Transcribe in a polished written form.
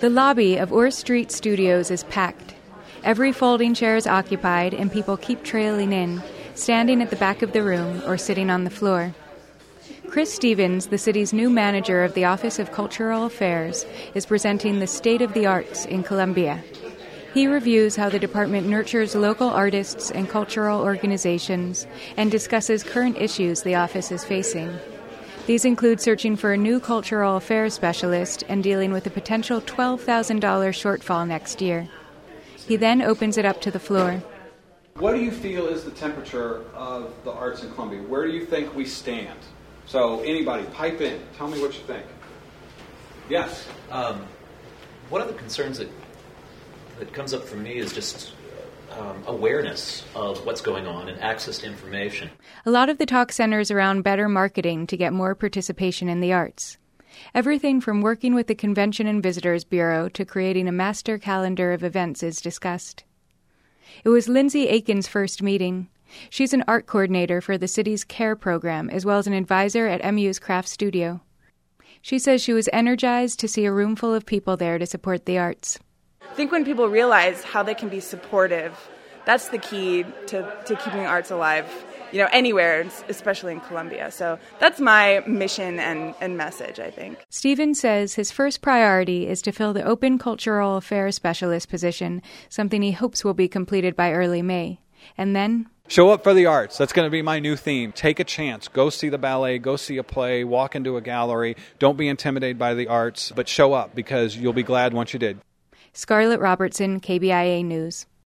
The lobby of Orr Street Studios is packed. Every folding chair is occupied and people keep trailing in, standing at the back of the room or sitting on the floor. Chris Stevens, the city's new manager of the Office of Cultural Affairs, is presenting the State of the Arts in Columbia. He reviews how the department nurtures local artists and cultural organizations and discusses current issues the office is facing. These include searching for a new cultural affairs specialist and dealing with a potential $12,000 shortfall next year. He then opens it up to the floor. What do you feel is the temperature of the arts in Columbia? Where do you think we stand? So anybody, pipe in. Tell me what you think. Yes? One of the concerns that comes up for me is just awareness of what's going on and access to information. A lot of the talk centers around better marketing to get more participation in the arts. Everything from working with the Convention and Visitors Bureau to creating a master calendar of events is discussed. It was Lindsay Aiken's first meeting. She's an art coordinator for the city's CARE program, as well as an advisor at MU's Craft Studio. She says she was energized to see a room full of people there to support the arts. I think when people realize how they can be supportive, that's the key to keeping the arts alive, anywhere, especially in Columbia. So that's my mission and message, I think. Stephen says his first priority is to fill the open cultural affairs specialist position, something he hopes will be completed by early May. And then... show up for the arts. That's going to be my new theme. Take a chance. Go see the ballet. Go see a play. Walk into a gallery. Don't be intimidated by the arts, but show up because you'll be glad once you did. Scarlett Robertson, KBIA News.